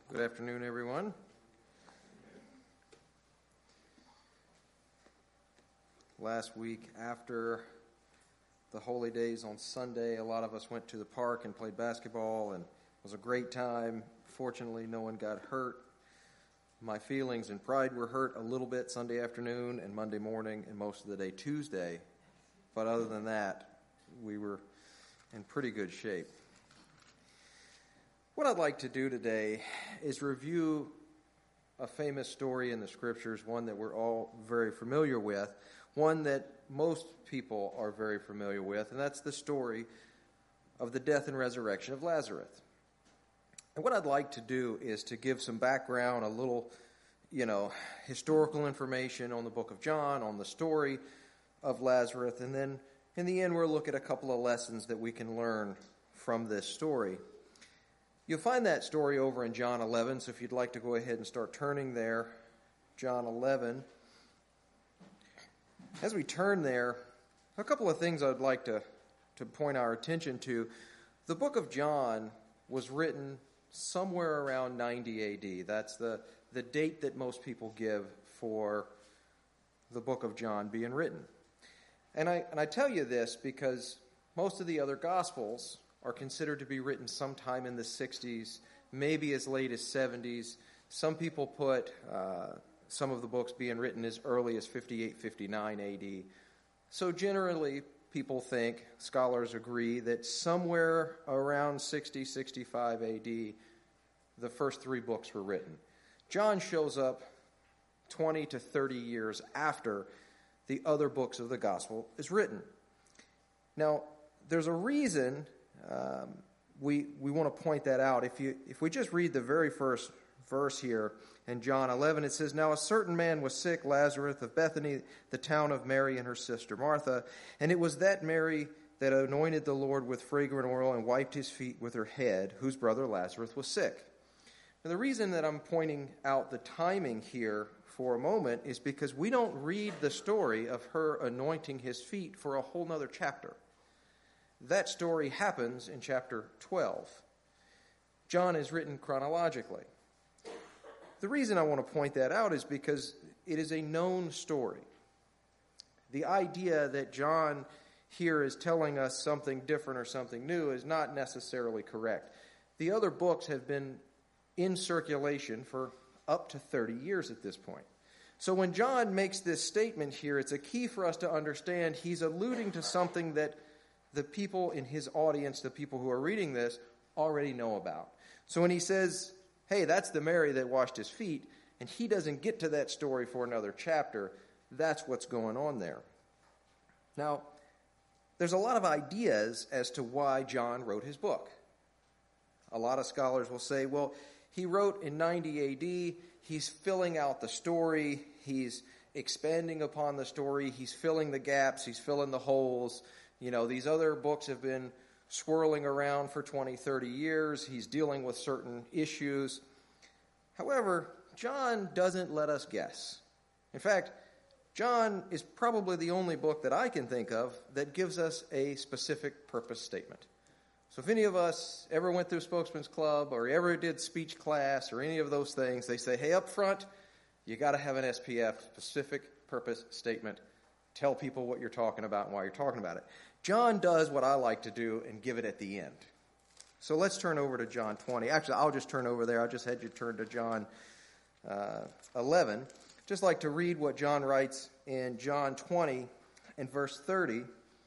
Good afternoon, everyone. Last week, after the holy days on Sunday, a lot of us went to the park and played basketball, and it was a great time. Fortunately, no one got hurt. My feelings and pride were hurt a little bit Sunday afternoon and Monday morning and most of the day Tuesday. But other than that, we were in pretty good shape. What I'd like to do today is review a famous story in the Scriptures, one that we're all very familiar with, one that most people are very familiar with, and that's the story of the death and resurrection of Lazarus. And what I'd like to do is to give some background, a little, historical information on the book of John, on the story of Lazarus, and then in the end we'll look at a couple of lessons that we can learn from this story. You'll find that story over in John 11, so if you'd like to go ahead and start turning there, John 11. As we turn there, a couple of things I'd like to point our attention to. The book of John was written somewhere around 90 A.D. That's the date that most people give for the book of John being written. And I tell you this because most of the other Gospels are considered to be written sometime in the 60s, maybe as late as 70s. Some people put some of the books being written as early as 58, 59 A.D. So generally, people think, scholars agree, that somewhere around 60, 65 A.D., the first three books were written. John shows up 20 to 30 years after the other books of the Gospel is written. Now, there's a reason we want to point that out. If we just read the very first verse here in John 11, it says, "Now a certain man was sick, Lazarus of Bethany, the town of Mary and her sister Martha. And it was that Mary that anointed the Lord with fragrant oil and wiped his feet with her head, whose brother Lazarus was sick." And the reason that I'm pointing out the timing here for a moment is because we don't read the story of her anointing his feet for a whole nother chapter. That story happens in chapter 12. John is written chronologically. The reason I want to point that out is because it is a known story. The idea that John here is telling us something different or something new is not necessarily correct. The other books have been in circulation for up to 30 years at this point. So when John makes this statement here, it's a key for us to understand he's alluding to something that the people in his audience, the people who are reading this, already know about. So when he says, hey, that's the Mary that washed his feet, and he doesn't get to that story for another chapter, that's what's going on there. Now, there's a lot of ideas as to why John wrote his book. A lot of scholars will say, well, he wrote in 90 A.D., he's filling out the story, he's expanding upon the story, he's filling the gaps, he's filling the holes. These other books have been swirling around for 20, 30 years. He's dealing with certain issues. However, John doesn't let us guess. In fact, John is probably the only book that I can think of that gives us a specific purpose statement. So if any of us ever went through Spokesman's Club or ever did speech class or any of those things, they say, hey, up front, you got to have an SPF, specific purpose statement. Tell people what you're talking about and why you're talking about it. John does what I like to do and give it at the end. So let's turn over to John 20. Actually, I'll just turn over there. I just had you turn to John 11. Just like to read what John writes in John 20 and verse 30.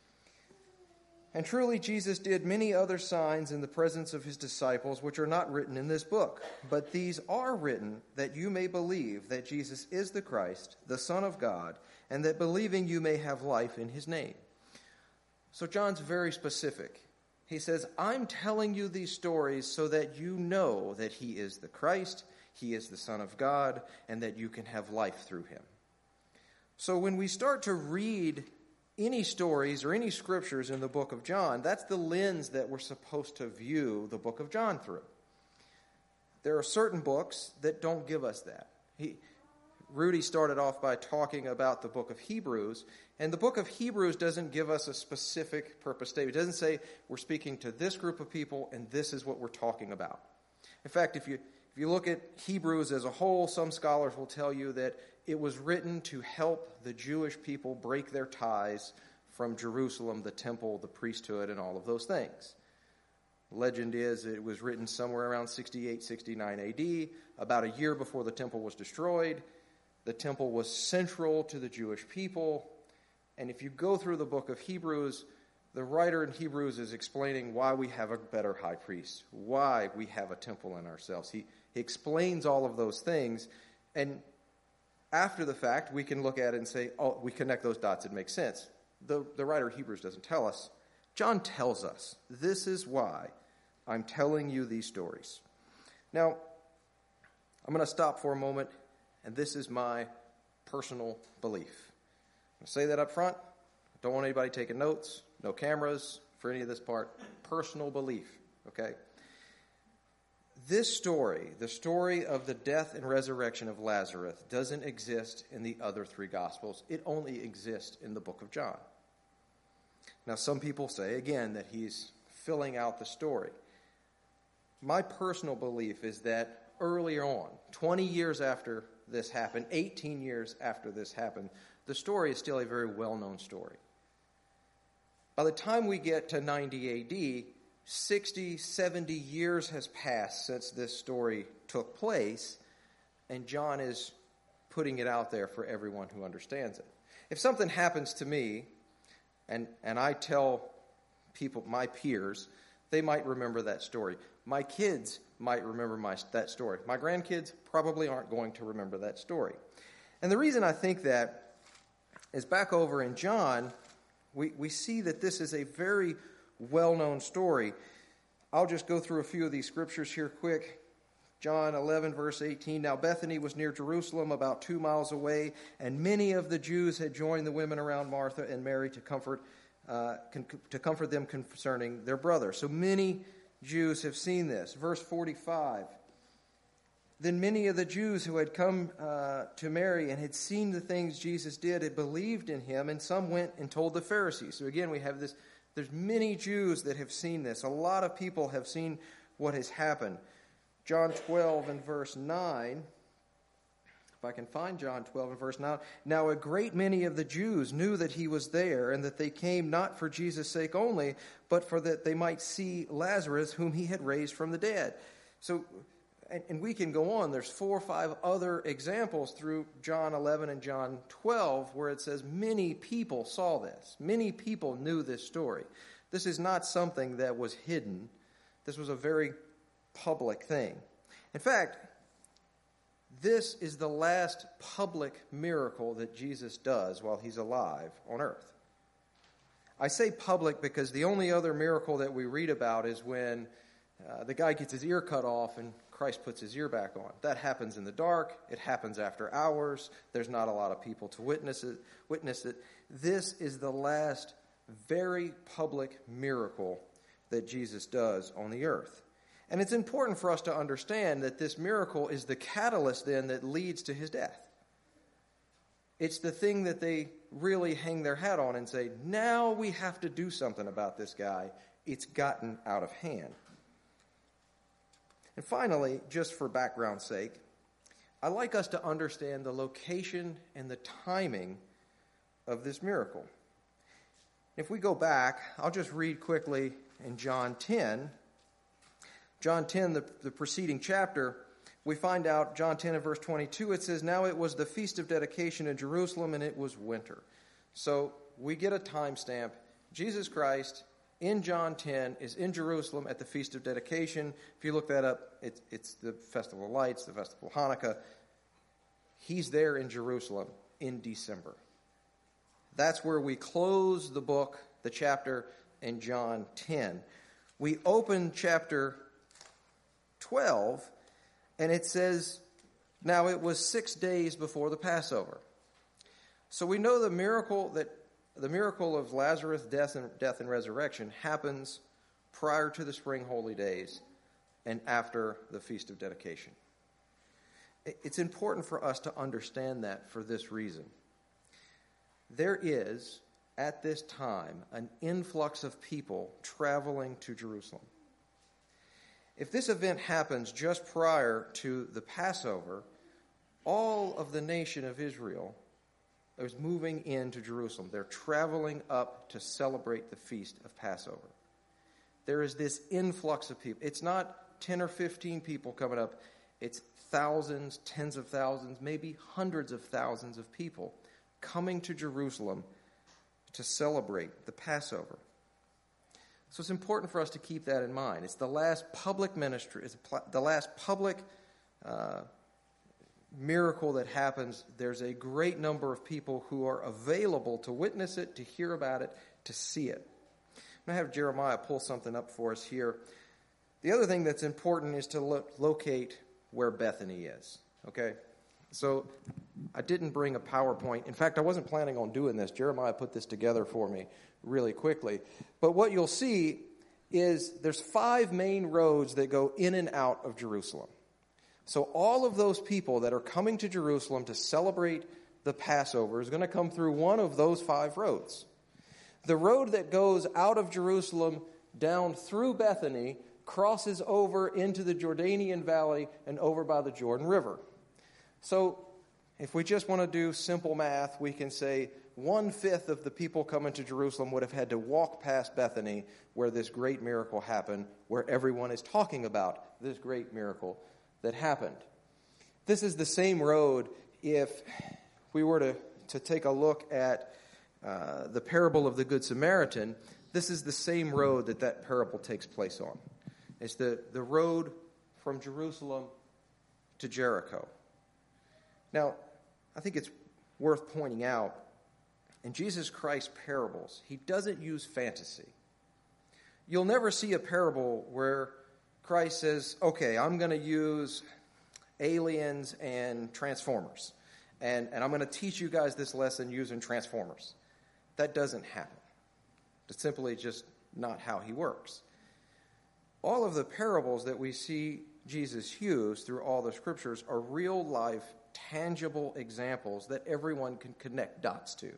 "And truly Jesus did many other signs in the presence of his disciples, which are not written in this book. But these are written that you may believe that Jesus is the Christ, the Son of God, and that believing you may have life in his name." So John's very specific. He says, I'm telling you these stories so that you know that he is the Christ, he is the Son of God, and that you can have life through him. So when we start to read any stories or any scriptures in the book of John, that's the lens that we're supposed to view the book of John through. There are certain books that don't give us that. Rudy started off by talking about the book of Hebrews, and the book of Hebrews doesn't give us a specific purpose statement. It doesn't say we're speaking to this group of people and this is what we're talking about. In fact, if If you look at Hebrews as a whole, some scholars will tell you that it was written to help the Jewish people break their ties from Jerusalem, the temple, the priesthood, and all of those things. Legend is it was written somewhere around 68, 69 AD, about a year before the temple was destroyed. The temple was central to the Jewish people. And if you go through the book of Hebrews, the writer in Hebrews is explaining why we have a better high priest, why we have a temple in ourselves. He explains all of those things. And after the fact, we can look at it and say, oh, we connect those dots, it makes sense. The writer of Hebrews doesn't tell us. John tells us, this is why I'm telling you these stories. Now, I'm going to stop for a moment, and this is my personal belief. I'm going to say that up front. I don't want anybody taking notes, no cameras for any of this part. Personal belief, okay? This story, the story of the death and resurrection of Lazarus, doesn't exist in the other three Gospels. It only exists in the book of John. Now, some people say, again, that he's filling out the story. My personal belief is that earlier on, 20 years after this happened, 18 years after this happened, the story is still a very well-known story. By the time we get to 90 AD, 60, 70 years has passed since this story took place, and John is putting it out there for everyone who understands it. If something happens to me, and I tell people, my peers, they might remember that story. My kids might remember that story. My grandkids probably aren't going to remember that story. And the reason I think that is back over in John, we see that this is a very well-known story. I'll just go through a few of these scriptures here quick. John 11, verse 18, Now Bethany was near Jerusalem, about 2 miles away, and many of the Jews had joined the women around Martha and Mary to comfort them concerning their brother. So many Jews have seen this. Verse 45, Then many of the Jews who had come to Mary and had seen the things Jesus did had believed in him, and some went and told the Pharisees. So again, we have this. There's many Jews that have seen this. A lot of people have seen what has happened. John 12 and verse 9, if I can find John 12 and verse 9. Now a great many of the Jews knew that he was there, and that they came not for Jesus' sake only, but for that they might see Lazarus, whom he had raised from the dead. So, and we can go on. There's 4 or 5 other examples through John 11 and John 12 where it says many people saw this. Many people knew this story. This is not something that was hidden. This was a very public thing. In fact, this is the last public miracle that Jesus does while he's alive on earth. I say public because the only other miracle that we read about is when the guy gets his ear cut off and Christ puts his ear back on. That happens in the dark. It happens after hours. There's not a lot of people to witness it. This is the last very public miracle that Jesus does on the earth. And it's important for us to understand that this miracle is the catalyst then that leads to his death. It's the thing that they really hang their hat on and say, now we have to do something about this guy. It's gotten out of hand. And finally, just for background's sake, I'd like us to understand the location and the timing of this miracle. If we go back, I'll just read quickly in John 10. John 10, the preceding chapter, we find out, John 10 and verse 22, it says, Now it was the feast of dedication in Jerusalem, and it was winter. So we get a timestamp. Jesus Christ, in John 10, is in Jerusalem at the feast of dedication. If you look that up, it's the Festival of Lights, the Festival of Hanukkah. He's there in Jerusalem in December. That's where we close the book, the chapter in John 10. We open chapter 12, and it says, Now it was 6 days before the Passover. So we know the miracle of Lazarus' death and resurrection happens prior to the spring holy days and after the Feast of Dedication. It's important for us to understand that for this reason. There is, at this time, an influx of people traveling to Jerusalem. If this event happens just prior to the Passover, all of the nation of Israel is moving into Jerusalem. They're traveling up to celebrate the feast of Passover. There is this influx of people. It's not 10 or 15 people coming up. It's thousands, tens of thousands, maybe hundreds of thousands of people coming to Jerusalem to celebrate the Passover. So it's important for us to keep that in mind. It's the last public ministry, it's the last public miracle that happens. There's a great number of people who are available to witness it, to hear about it, to see it. I'm going to have Jeremiah pull something up for us here. The other thing that's important is to locate where Bethany is. Okay? So I didn't bring a PowerPoint. In fact, I wasn't planning on doing this. Jeremiah put this together for me really quickly. But what you'll see is there's 5 main roads that go in and out of Jerusalem. So all of those people that are coming to Jerusalem to celebrate the Passover is going to come through one of those 5 roads. The road that goes out of Jerusalem down through Bethany crosses over into the Jordanian Valley and over by the Jordan River. So if we just want to do simple math, we can say 1/5 of the people coming to Jerusalem would have had to walk past Bethany where this great miracle happened, where everyone is talking about this great miracle that happened. This is the same road if we were to take a look at the parable of the Good Samaritan. This is the same road that parable takes place on. It's the road from Jerusalem to Jericho. Now, I think it's worth pointing out, in Jesus Christ's parables, he doesn't use fantasy. You'll never see a parable where Christ says, okay, I'm going to use aliens and Transformers, and I'm going to teach you guys this lesson using Transformers. That doesn't happen. It's simply just not how he works. All of the parables that we see Jesus use through all the scriptures are real life, tangible examples that everyone can connect dots to.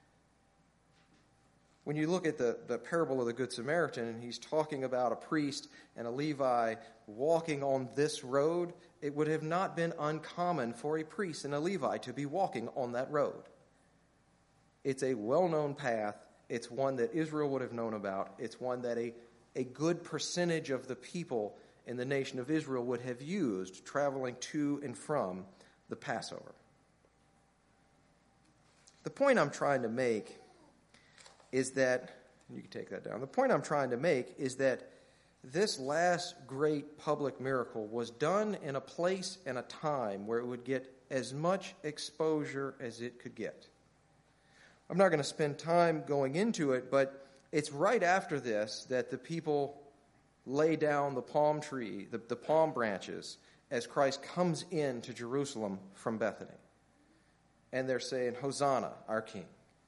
When you look at the parable of the Good Samaritan, and he's talking about a priest and a Levi walking on this road, it would have not been uncommon for a priest and a Levi to be walking on that road. It's a well-known path. It's one that Israel would have known about. It's one that a good percentage of the people in the nation of Israel would have used traveling to and from the Passover. The point I'm trying to make is that, you can take that down. The point I'm trying to make is that this last great public miracle was done in a place and a time where it would get as much exposure as it could get. I'm not going to spend time going into it, but it's right after this that the people lay down the palm tree, the palm branches, as Christ comes into Jerusalem from Bethany. And they're saying, Hosanna, our King.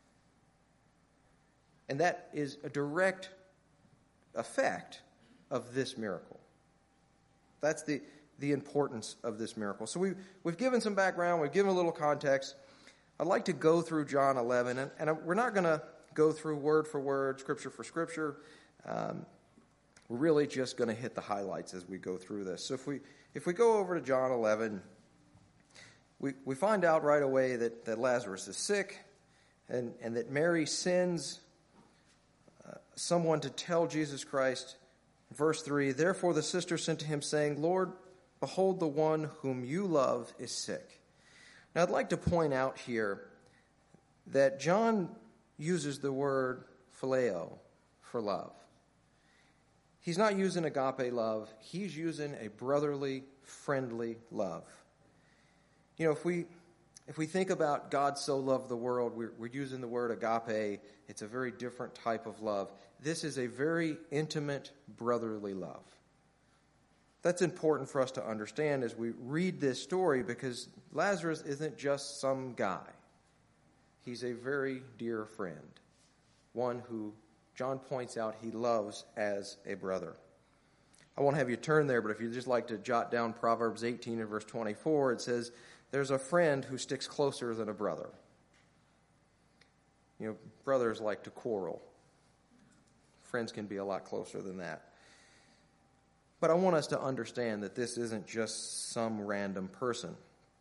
And that is a direct effect of this miracle. That's the importance of this miracle. So we've given some background, we've given a little context. I'd like to go through John 11, and we're not going to go through word for word, scripture for scripture. We're really just going to hit the highlights as we go through this. So if we go over to John 11, we find out right away that Lazarus is sick, and that Mary sends someone to tell Jesus Christ. Verse 3, therefore the sister sent to him, saying, Lord, behold, the one whom you love is sick. Now I'd like to point out here that John uses the word phileo for love. He's not using agape love. He's using a brotherly, friendly love. You know, if we think about God so loved the world, we're using the word agape. It's a very different type of love. This is a very intimate, brotherly love. That's important for us to understand as we read this story, because Lazarus isn't just some guy. He's a very dear friend, one who John points out he loves as a brother. I won't have you turn there, but if you'd just like to jot down Proverbs 18 and verse 24, it says, there's a friend who sticks closer than a brother. You know, brothers like to quarrel. Friends can be a lot closer than that. But I want us to understand that this isn't just some random person.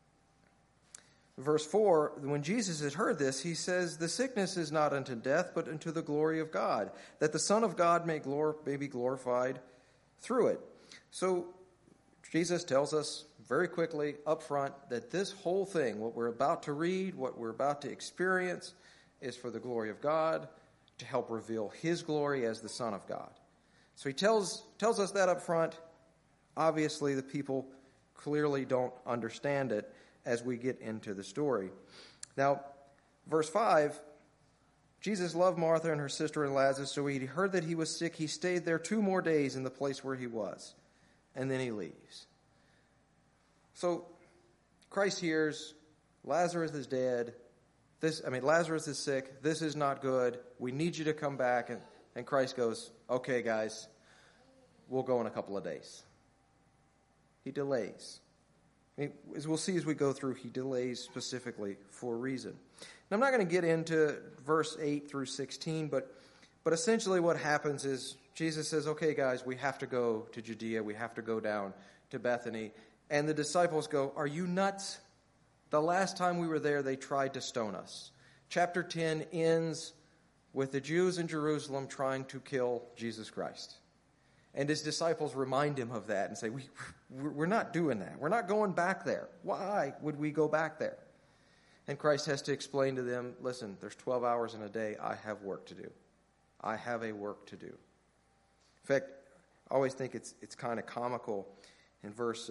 Verse 4, when Jesus had heard this, he says, "The sickness is not unto death, but unto the glory of God, that the Son of God may be glorified through it." So Jesus tells us very quickly up front that this whole thing, what we're about to read, what we're about to experience, is for the glory of God, to help reveal his glory as the Son of God. So he tells us that up front. Obviously, the people clearly don't understand it as we get into the story. Now, verse 5, Jesus loved Martha and her sister and Lazarus, so he heard that he was sick. He stayed there 2 more days in the place where he was, and then he leaves. So Christ hears, Lazarus is dead. Lazarus is sick. This is not good. We need you to come back. And Christ goes, "Okay, guys, we'll go in a couple of days." He delays. As we'll see as we go through, he delays specifically for a reason. And I'm not going to get into verse 8 through 16, but essentially what happens is Jesus says, "Okay, guys, we have to go to Judea. We have to go down to Bethany." And the disciples go, "Are you nuts? The last time we were there, they tried to stone us." Chapter 10 ends with the Jews in Jerusalem trying to kill Jesus Christ. And his disciples remind him of that and say, we're not doing that. We're not going back there. Why would we go back there? And Christ has to explain to them, listen, there's 12 hours in a day. I have work to do. I have a work to do. In fact, I always think it's kind of comical. In verse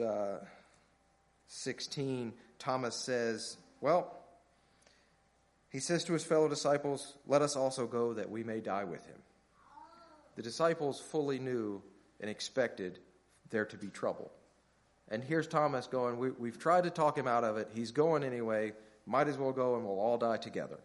16, Thomas says, he says to his fellow disciples, "Let us also go that we may die with him." The disciples fully knew and expected there to be trouble. And here's Thomas going, we've tried to talk him out of it. He's going anyway. Might as well go and we'll all die together.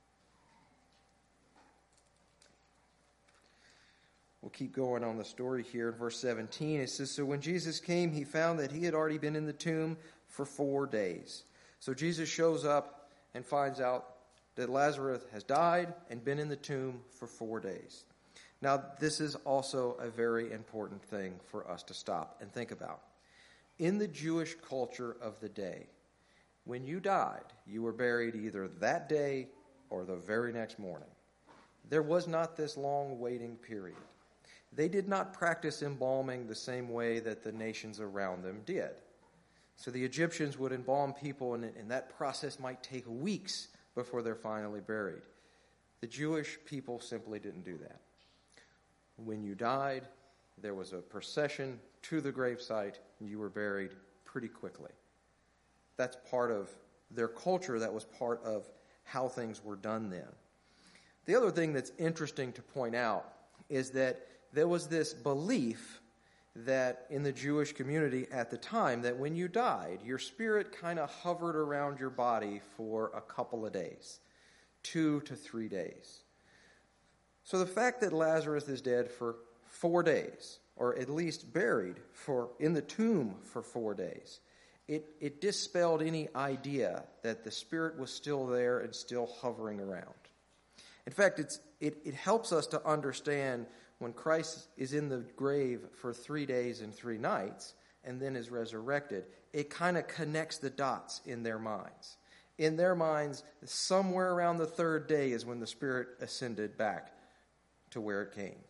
We'll keep going on the story here in verse 17. It says, "So when Jesus came, he found that he had already been in the tomb for 4 days." So Jesus shows up and finds out that Lazarus has died and been in the tomb for 4 days. Now, this is also a very important thing for us to stop and think about. In the Jewish culture of the day, when you died, you were buried either that day or the very next morning. There was not this long waiting period. They did not practice embalming the same way that the nations around them did. So the Egyptians would embalm people, and that process might take weeks before they're finally buried. The Jewish people simply didn't do that. When you died, there was a procession to the gravesite, and you were buried pretty quickly. That's part of their culture. That was part of how things were done then. The other thing that's interesting to point out is that there was this belief that in the Jewish community at the time that when you died, your spirit kind of hovered around your body for a couple of days, 2 to 3 days. So the fact that Lazarus is dead for 4 days, or at least buried in the tomb for 4 days, it dispelled any idea that the spirit was still there and still hovering around. In fact, it helps us to understand when Christ is in the grave for 3 days and 3 nights and then is resurrected, it kind of connects the dots in their minds. In their minds, somewhere around the 3rd day is when the Spirit ascended back to where it came.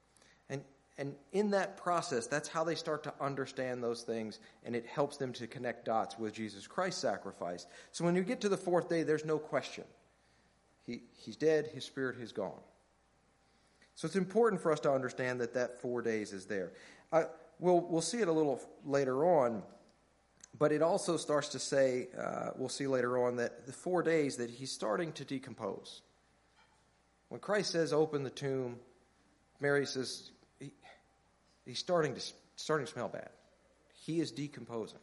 And in that process, that's how they start to understand those things, and it helps them to connect dots with Jesus Christ's sacrifice. So when you get to the 4th day, there's no question. He's dead, his spirit is gone. So it's important for us to understand that 4 days is there. We'll see it a little later on, but it also starts to say, we'll see later on, that the 4 days that he's starting to decompose. When Christ says, "Open the tomb," Mary says, he's starting to smell bad. He is decomposing.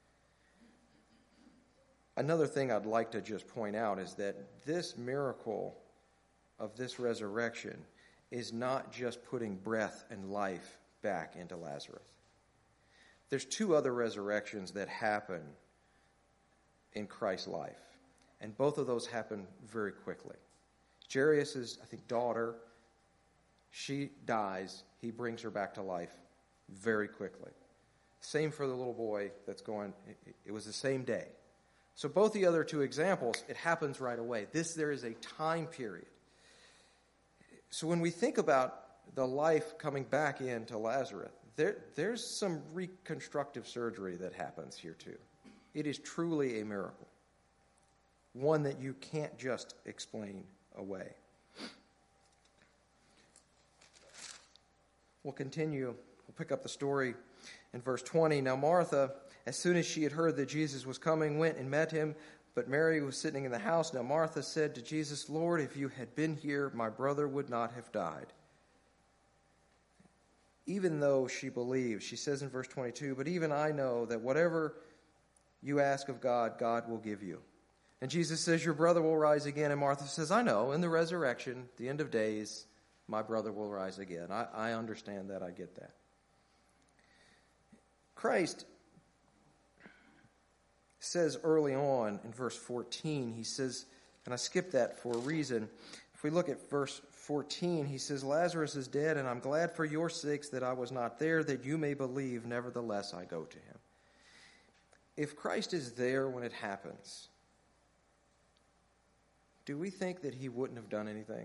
Another thing I'd like to just point out is that this miracle of this resurrection is not just putting breath and life back into Lazarus. There's 2 other resurrections that happen in Christ's life, and both of those happen very quickly. Jairus' daughter, she dies. He brings her back to life very quickly. Same for the little boy that's going, it was the same day. So both the other two examples, it happens right away. There is a time period. So when we think about the life coming back into Lazarus, there's some reconstructive surgery that happens here too. It is truly a miracle. One that you can't just explain away. We'll continue. We'll pick up the story in verse 20. Now Martha, as soon as she had heard that Jesus was coming, went and met him, but Mary was sitting in the house. Now Martha said to Jesus, Lord, if you had been here, my brother would not have died. Even though she believed, she says in verse 22, but even I know that whatever you ask of God, God will give you. And Jesus says, your brother will rise again. And Martha says, I know, in the resurrection, the end of days, my brother will rise again. I understand that. I get that. Christ says early on in verse 14, he says, and I skipped that for a reason. If we look at verse 14, he says, Lazarus is dead, and I'm glad for your sakes that I was not there, that you may believe. Nevertheless, I go to him. If Christ is there when it happens, do we think that he wouldn't have done anything?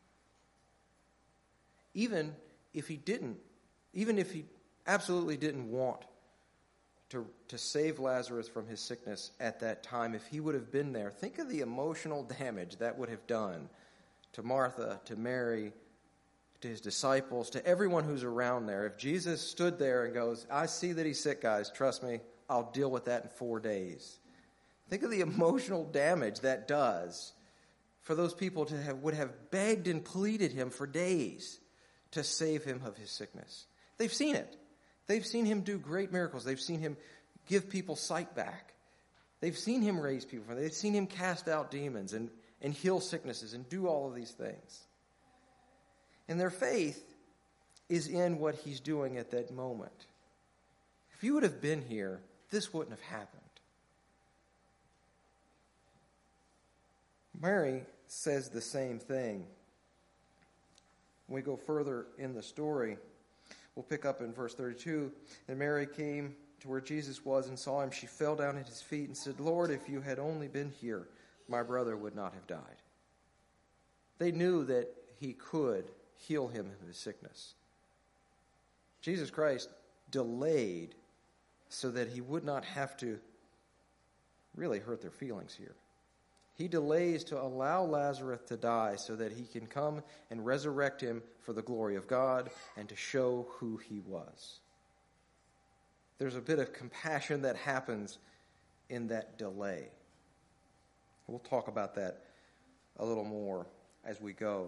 Even if he didn't, even if he absolutely didn't want to save Lazarus from his sickness at that time, if he would have been there, think of the emotional damage that would have done to Martha, to Mary, to his disciples, to everyone who's around there. If Jesus stood there and goes, I see that he's sick, guys, trust me, I'll deal with that in 4 days. Think of the emotional damage that does for those people would have begged and pleaded him for days to save him of his sickness. They've seen it. They've seen him do great miracles. They've seen him give people sight back. They've seen him raise people. They've seen him cast out demons and heal sicknesses and do all of these things. And their faith is in what he's doing at that moment. If you would have been here, this wouldn't have happened. Mary says the same thing. When we go further in the story, we'll pick up in verse 32. And Mary came to where Jesus was and saw him. She fell down at his feet and said, Lord, if you had only been here, my brother would not have died. They knew that he could heal him of his sickness. Jesus Christ delayed so that he would not have to really hurt their feelings here. He delays to allow Lazarus to die so that he can come and resurrect him for the glory of God and to show who he was. There's a bit of compassion that happens in that delay. We'll talk about that a little more as we go.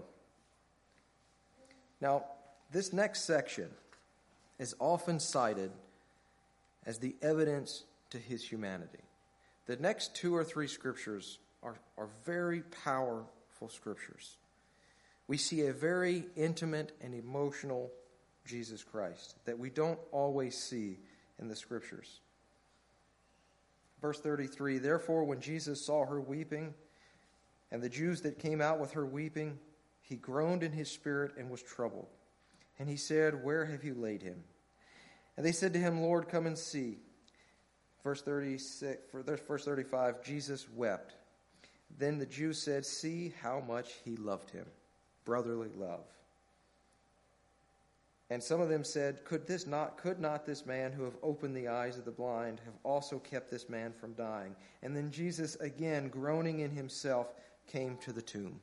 Now, this next section is often cited as the evidence to his humanity. The next 2 or 3 scriptures are very powerful scriptures. We see a very intimate and emotional Jesus Christ that we don't always see in the scriptures. Verse 33, therefore when Jesus saw her weeping, and the Jews that came out with her weeping, he groaned in his spirit and was troubled. And he said, where have you laid him? And they said to him, Lord, come and see. Verse 35, Jesus wept. Then the Jews said, see how much he loved him. Brotherly love. And some of them said, could not this man who have opened the eyes of the blind have also kept this man from dying? And then Jesus, again groaning in himself, came to the tomb.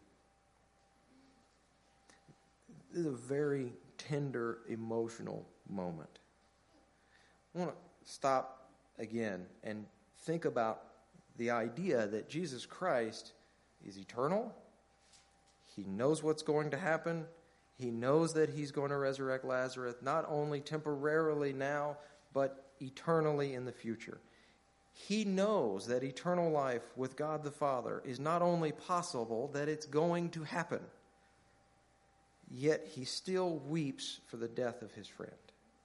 This is a very tender, emotional moment. I want to stop again and think about the idea that Jesus Christ is eternal. He knows what's going to happen. He knows that he's going to resurrect Lazarus, not only temporarily now, but eternally in the future. He knows that eternal life with God the Father is not only possible, that it's going to happen. Yet he still weeps for the death of his friend.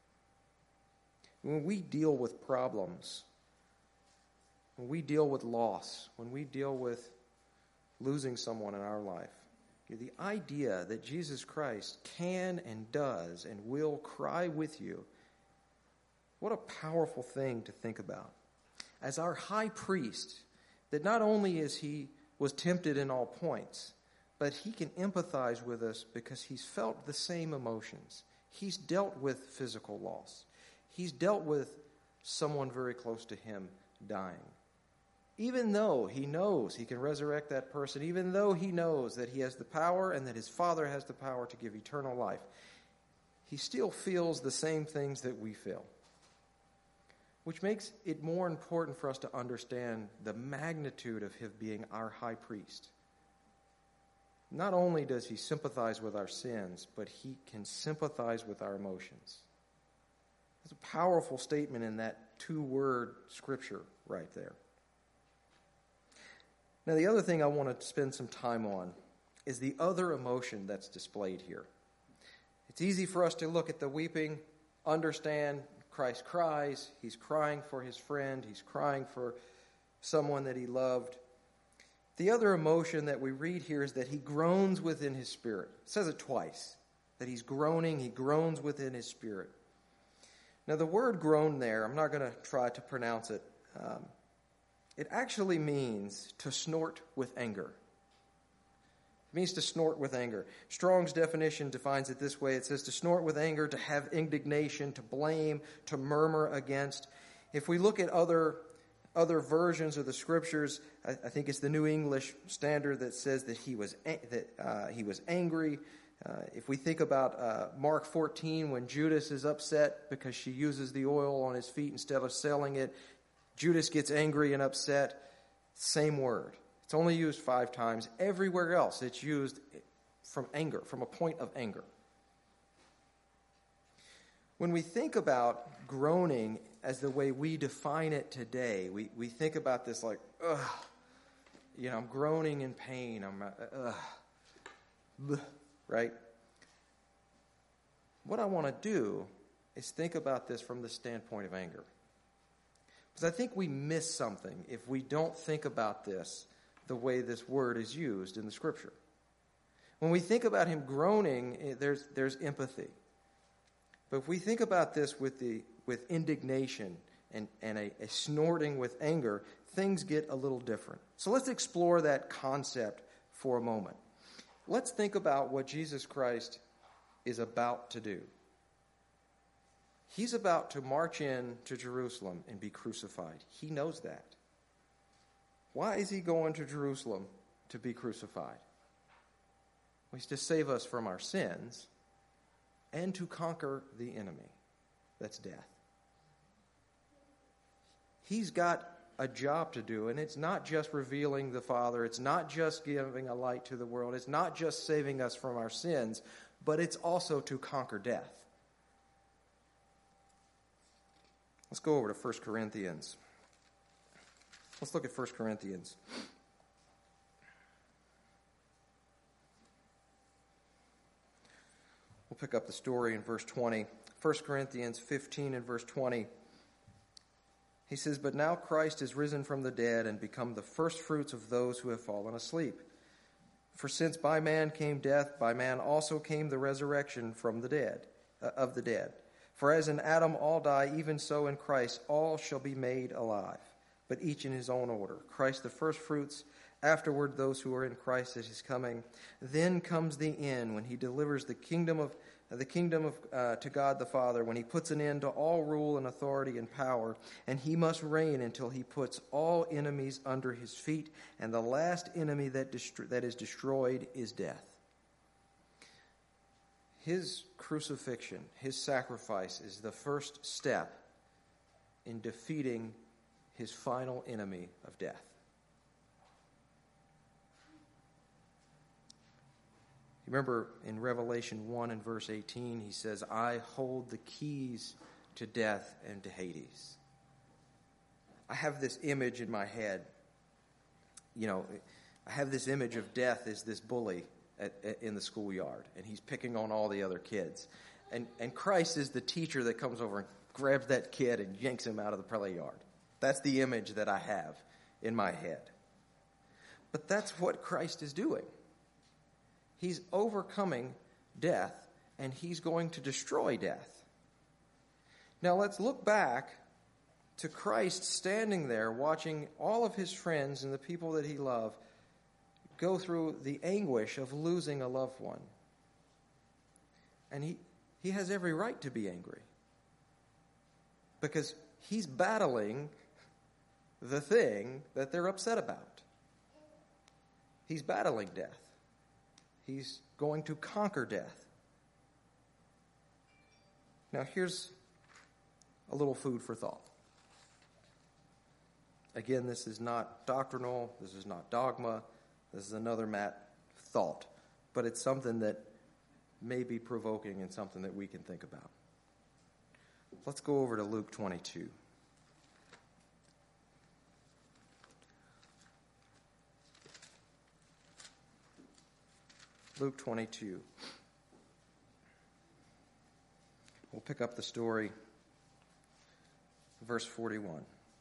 When we deal with problems, when we deal with loss, when we deal with losing someone in our life, the idea that Jesus Christ can and does and will cry with you What a powerful thing to think about. As our high priest, that not only is he was tempted in all points, but he can empathize with us because he's felt the same emotions. He's dealt with physical loss. He's dealt with someone very close to him dying. Even though he knows he can resurrect that person, even though he knows that he has the power and that his Father has the power to give eternal life, he still feels the same things that we feel. Which makes it more important for us to understand the magnitude of him being our high priest. Not only does he sympathize with our sins, but he can sympathize with our emotions. That's a powerful statement in that 2-word scripture right there. Now, the other thing I want to spend some time on is the other emotion that's displayed here. It's easy for us to look at the weeping, understand Christ cries, he's crying for his friend, he's crying for someone that he loved. The other emotion that we read here is that he groans within his spirit. It says it twice, that he's groaning, he groans within his spirit. Now, the word groan there, I'm not going to try to pronounce it. It actually means to snort with anger. It means to snort with anger. Strong's definition defines it this way. It says to snort with anger, to have indignation, to blame, to murmur against. If we look at other versions of the scriptures, I think it's the New English Standard that says that he was angry. If we think about Mark 14, when Judas is upset because she uses the oil on his feet instead of selling it, Judas gets angry and upset. Same word. It's only used 5 times. Everywhere else, it's used from anger, from a point of anger. When we think about groaning as the way we define it today, we think about this like, ugh, I'm groaning in pain. Right? What I want to do is think about this from the standpoint of anger. Because I think we miss something if we don't think about this the way this word is used in the scripture. When we think about him groaning, there's empathy. But if we think about this with indignation and a snorting with anger, things get a little different. So let's explore that concept for a moment. Let's think about what Jesus Christ is about to do. He's about to march in to Jerusalem and be crucified. He knows that. Why is he going to Jerusalem to be crucified? Well, he's to save us from our sins and to conquer the enemy. That's death. He's got a job to do, and it's not just revealing the Father. It's not just giving a light to the world. It's not just saving us from our sins, but it's also to conquer death. Let's go over to 1 Corinthians. Let's look at 1 Corinthians. We'll pick up the story in verse 20. 1 Corinthians 15 and verse 20. He says, "But now Christ is risen from the dead and become the firstfruits of those who have fallen asleep. For since by man came death, by man also came the resurrection from the dead, of the dead. For as in Adam all die, even so in Christ all shall be made alive, but each in his own order. Christ the firstfruits, afterward those who are in Christ at his coming. Then comes the end, when he delivers the kingdom to God the Father, when he puts an end to all rule and authority and power, and he must reign until he puts all enemies under his feet, and the last enemy that is destroyed is death." His crucifixion, his sacrifice, is the first step in defeating his final enemy of death. Remember in Revelation 1 and verse 18, he says, "I hold the keys to death and to Hades." I have this image in my head. I have this image of death as this bully in the schoolyard, and he's picking on all the other kids. And Christ is the teacher that comes over and grabs that kid and yanks him out of the play yard. That's the image that I have in my head. But that's what Christ is doing. He's overcoming death, and he's going to destroy death. Now let's look back to Christ standing there watching all of his friends and the people that he loved go through the anguish of losing a loved one. And he has every right to be angry, because he's battling the thing that they're upset about. He's battling death. He's going to conquer death. Now here's a little food for thought. Again, this is not doctrinal. This is not dogma. This is another Matt thought. But it's something that may be provoking and something that we can think about. Let's go over to Luke 22. Luke 22. We'll pick up the story, verse 41.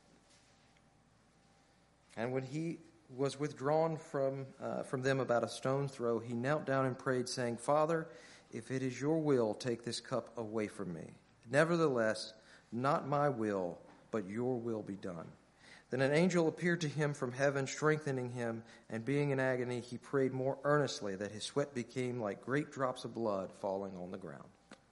And when he was withdrawn from them about a stone's throw, he knelt down and prayed, saying, Father, if it is your will, take this cup away from me. Nevertheless, not my will, but your will be done. Then an angel appeared to him from heaven, strengthening him, and being in agony, he prayed more earnestly, that his sweat became like great drops of blood falling on the ground.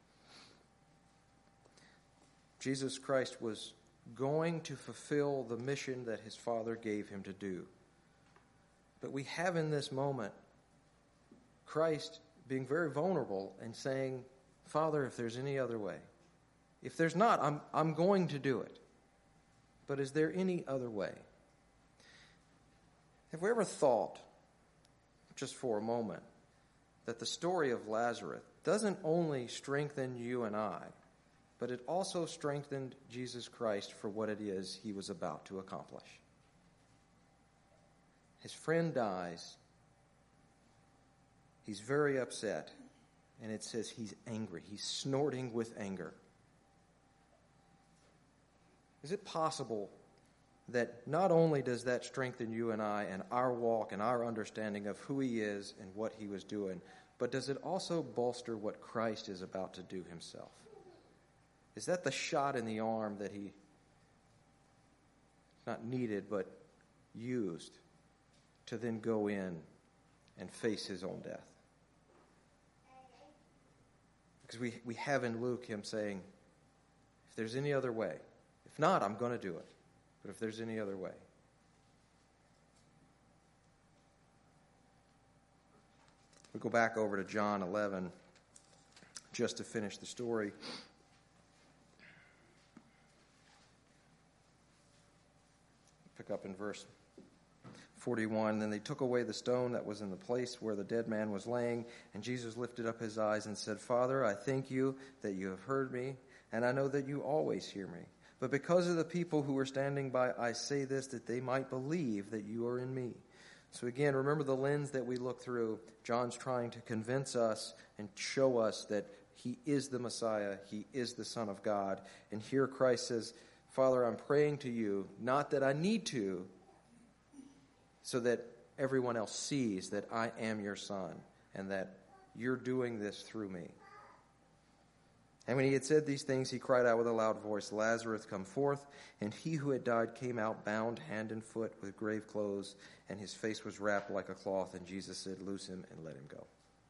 Jesus Christ was going to fulfill the mission that his Father gave him to do. But we have in this moment Christ being very vulnerable and saying, Father, if there's any other way. If there's not, I'm going to do it. But is there any other way? Have we ever thought, just for a moment, that the story of Lazarus doesn't only strengthen you and I, but it also strengthened Jesus Christ for what it is he was about to accomplish? His friend dies. He's very upset. And it says he's angry. He's snorting with anger. Is it possible that not only does that strengthen you and I and our walk and our understanding of who he is and what he was doing, but does it also bolster what Christ is about to do himself? Is that the shot in the arm that he not needed but used to then go in and face his own death? Because we have in Luke him saying, if there's any other way, if not, I'm going to do it. But if there's any other way. We go back over to John 11 just to finish the story. Pick up in verse 41. Then they took away the stone that was in the place where the dead man was laying, and Jesus lifted up his eyes and said, Father, I thank you that you have heard me, and I know that you always hear me. But because of the people who were standing by, I say this, that they might believe that you are in me. So again, remember the lens that we look through. John's trying to convince us and show us that he is the Messiah, he is the Son of God. And here Christ says, Father, I'm praying to you, not that I need to, so that everyone else sees that I am your Son and that you're doing this through me. And when he had said these things, he cried out with a loud voice, Lazarus, come forth. And he who had died came out, bound hand and foot with grave clothes, and his face was wrapped like a cloth. And Jesus said, loose him and let him go.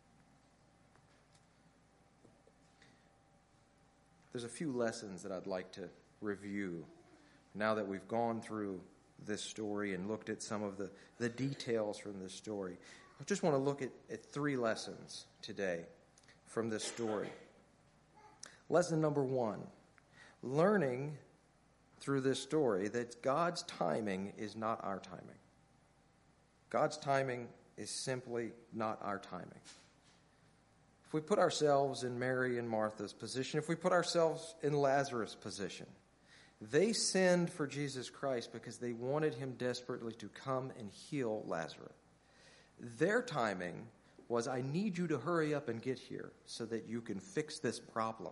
There's a few lessons that I'd like to review now that we've gone through this story and looked at some of the details from this story. I just want to look at three lessons today from this story. Lesson number one, learning through this story that God's timing is not our timing. God's timing is simply not our timing. If we put ourselves in Mary and Martha's position, if we put ourselves in Lazarus' position, they sinned for Jesus Christ because they wanted him desperately to come and heal Lazarus. Their timing was, I need you to hurry up and get here so that you can fix this problem.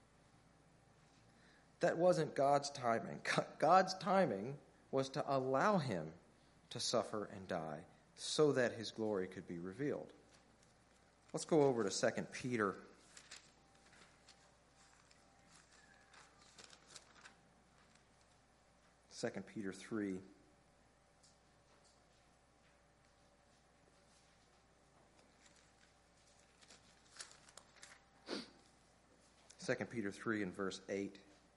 That wasn't God's timing. God's timing was to allow him to suffer and die so that his glory could be revealed. Let's go over to 2 Peter. 2 Peter 3. 2 Peter 3 and verse 8.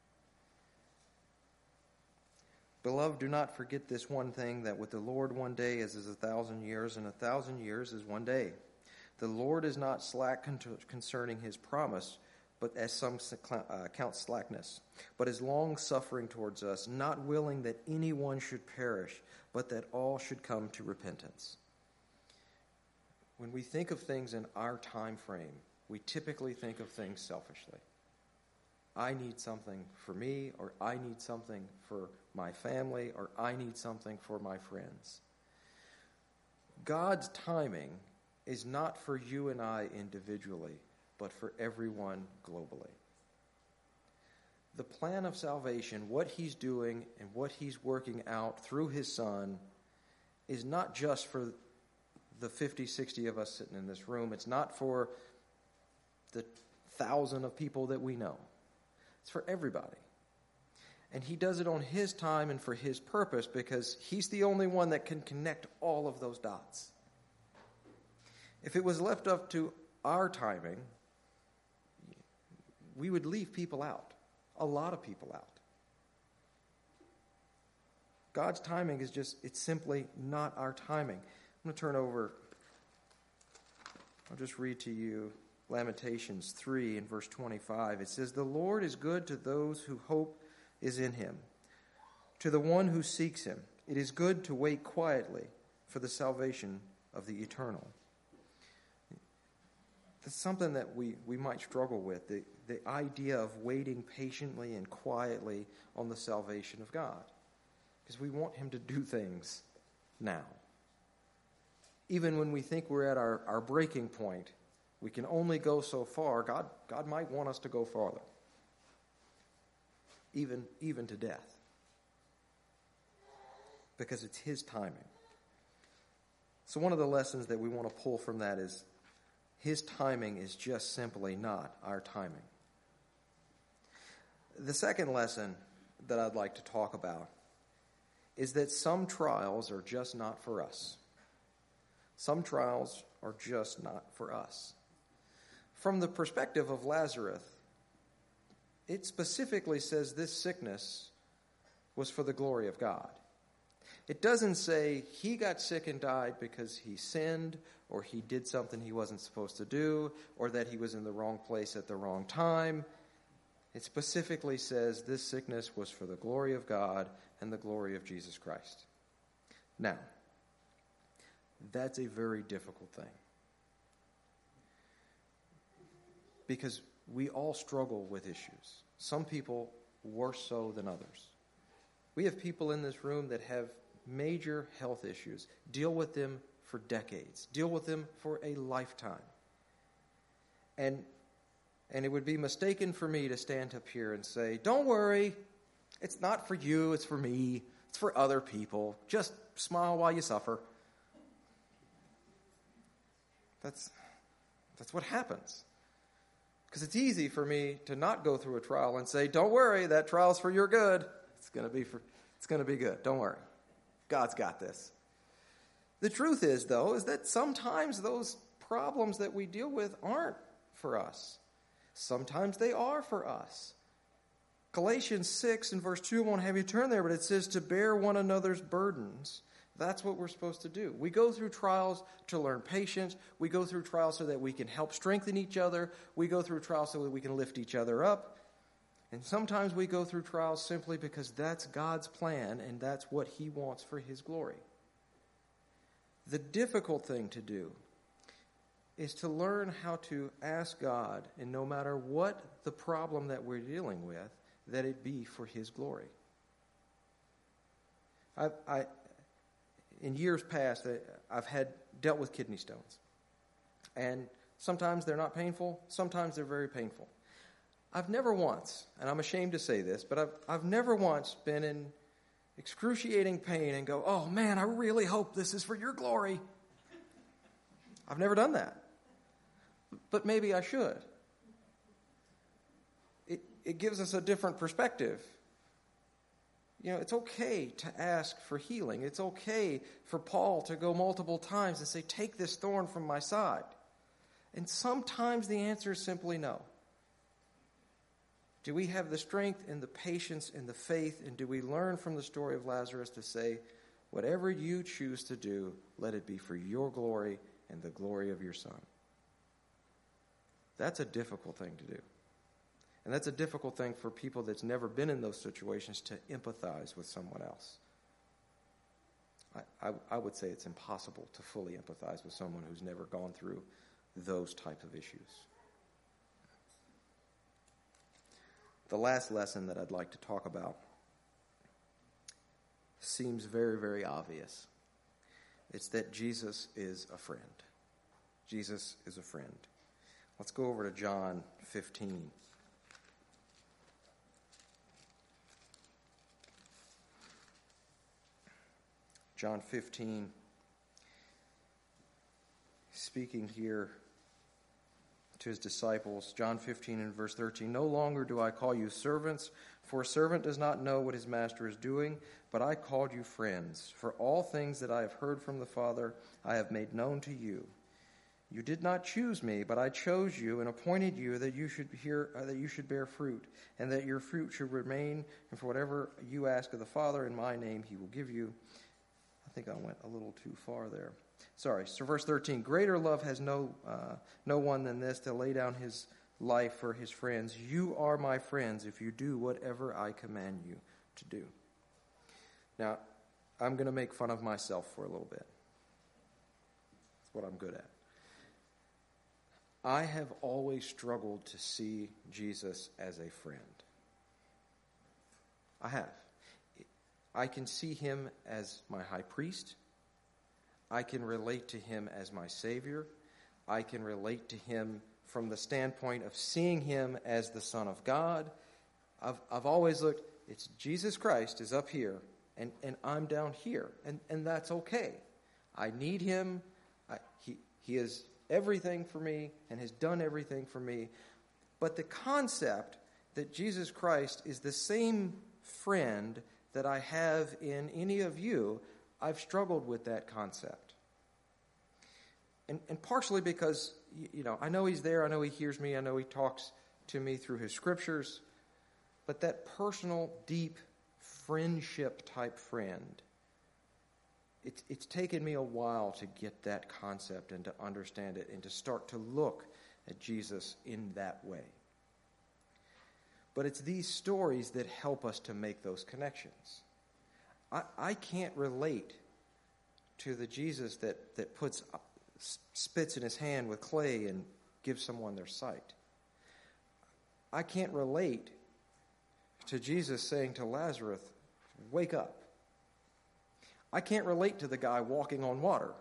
Beloved, do not forget this one thing, that with the Lord one day is as 1,000 years, and 1,000 years is one day. The Lord is not slack concerning his promise, but as some count slackness, but is long-suffering towards us, not willing that anyone should perish, but that all should come to repentance. When we think of things in our time frame, we typically think of things selfishly. I need something for me, or I need something for my family, or I need something for my friends. God's timing is not for you and I individually, but for everyone globally. The plan of salvation, what he's doing and what he's working out through his Son, is not just for the 50, 60 of us sitting in this room. It's not for the 1,000 of people that we know. It's for everybody. And he does it on his time and for his purpose, because he's the only one that can connect all of those dots. If it was left up to our timing, we would leave people out, a lot of people out. God's timing is it's simply not our timing. I'm going to turn over, I'll just read to you Lamentations 3 and verse 25. It says, "The Lord is good to those who hope is in him, to the one who seeks him. It is good to wait quietly for the salvation of the eternal." That's something that we might struggle with, the idea of waiting patiently and quietly on the salvation of God, because we want him to do things now. Even when we think we're at our breaking point, we can only go so far. God might want us to go farther, even to death, because it's his timing. So one of the lessons that we want to pull from that is his timing is just simply not our timing. The second lesson that I'd like to talk about is that some trials are just not for us. Some trials are just not for us. From the perspective of Lazarus, it specifically says this sickness was for the glory of God. It doesn't say he got sick and died because he sinned, or he did something he wasn't supposed to do, or that he was in the wrong place at the wrong time. It specifically says this sickness was for the glory of God and the glory of Jesus Christ. Now, that's a very difficult thing, because we all struggle with issues. Some people worse so than others. We have people in this room that have major health issues, deal with them for decades, deal with them for a lifetime. And it would be mistaken for me to stand up here and say, "Don't worry, it's not for you, it's for me, it's for other people. Just smile while you suffer." That's what happens. Because it's easy for me to not go through a trial and say, "Don't worry, that trial's for your good. It's going to be good. Don't worry. God's got this." The truth is, though, is that sometimes those problems that we deal with aren't for us. Sometimes they are for us. Galatians 6 and verse 2, I won't have you turn there, but it says to bear one another's burdens. That's what we're supposed to do. We go through trials to learn patience. We go through trials so that we can help strengthen each other. We go through trials so that we can lift each other up. And sometimes we go through trials simply because that's God's plan and that's what he wants for his glory. The difficult thing to do is to learn how to ask God, and no matter what the problem that we're dealing with, that it be for his glory. In years past, I've dealt with kidney stones. And sometimes they're not painful, sometimes they're very painful. I've never once, and I'm ashamed to say this, but I've never once been in excruciating pain and go, "Oh man, I really hope this is for your glory." I've never done that. But maybe I should. It gives us a different perspective. It's okay to ask for healing. It's okay for Paul to go multiple times and say, take this thorn from my side. And sometimes the answer is simply no. Do we have the strength and the patience and the faith, and do we learn from the story of Lazarus to say, whatever you choose to do, let it be for your glory and the glory of your Son? That's a difficult thing to do. And that's a difficult thing for people that's never been in those situations to empathize with someone else. I would say it's impossible to fully empathize with someone who's never gone through those type of issues. The last lesson that I'd like to talk about seems very, very obvious. It's that Jesus is a friend. Jesus is a friend. Let's go over to John 15. John 15, speaking here to his disciples, John 15 and verse 13, no longer do I call you servants, for a servant does not know what his master is doing, but I called you friends. For all things that I have heard from the Father, I have made known to you. You did not choose me, but I chose you and appointed you that you should bear fruit, and that your fruit should remain, and for whatever you ask of the Father in my name, he will give you. I think I went a little too far there. Sorry. So verse 13, greater love has no one than this, to lay down his life for his friends. You are my friends if you do whatever I command you to do. Now, I'm going to make fun of myself for a little bit. That's what I'm good at. I have always struggled to see Jesus as a friend. I have. I can see him as my high priest. I can relate to him as my Savior. I can relate to him from the standpoint of seeing him as the Son of God. I've always looked, it's Jesus Christ is up here, and I'm down here, and that's okay. I need him. He is everything for me and has done everything for me. But the concept that Jesus Christ is the same friend that I have in any of you, I've struggled with that concept. And partially because, I know he's there, I know he hears me, I know he talks to me through his scriptures, but that personal, deep, friendship-type friend, it's taken me a while to get that concept and to understand it and to start to look at Jesus in that way. But it's these stories that help us to make those connections. I can't relate to the Jesus that spits in his hand with clay and gives someone their sight. I can't relate to Jesus saying to Lazarus, wake up. I can't relate to the guy walking on water.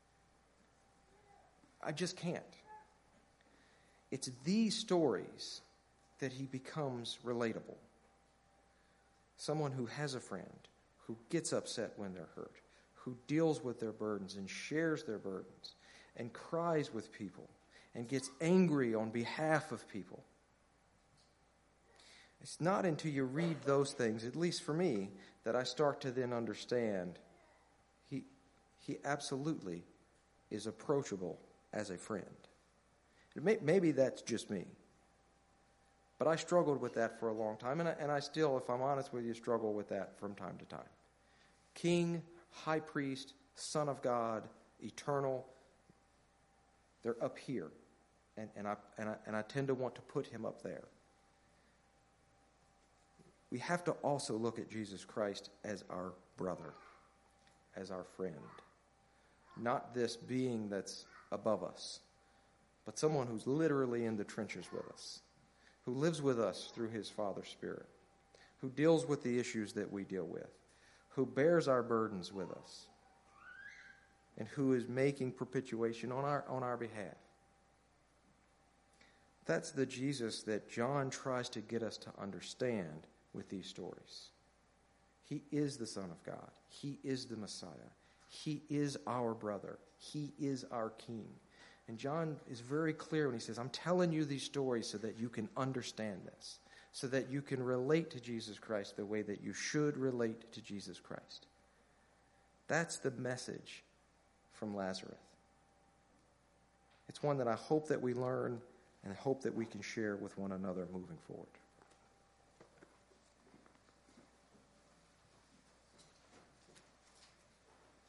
I just can't. It's these stories that he becomes relatable. Someone who has a friend, who gets upset when they're hurt, who deals with their burdens and shares their burdens and cries with people and gets angry on behalf of people. It's not until you read those things, at least for me, that I start to then understand he absolutely is approachable as a friend. Maybe that's just me. But I struggled with that for a long time, and I still, if I'm honest with you, struggle with that from time to time. King, high priest, Son of God, eternal, they're up here, and I tend to want to put him up there. We have to also look at Jesus Christ as our brother, as our friend. Not this being that's above us, but someone who's literally in the trenches with us, who lives with us through his Father's Spirit, who deals with the issues that we deal with, who bears our burdens with us, and who is making propitiation on our behalf. That's the Jesus that John tries to get us to understand with these stories. He is the Son of God. He is the Messiah. He is our brother. He is our King. And John is very clear when he says, I'm telling you these stories so that you can understand this, so that you can relate to Jesus Christ the way that you should relate to Jesus Christ. That's the message from Lazarus. It's one that I hope that we learn and hope that we can share with one another moving forward.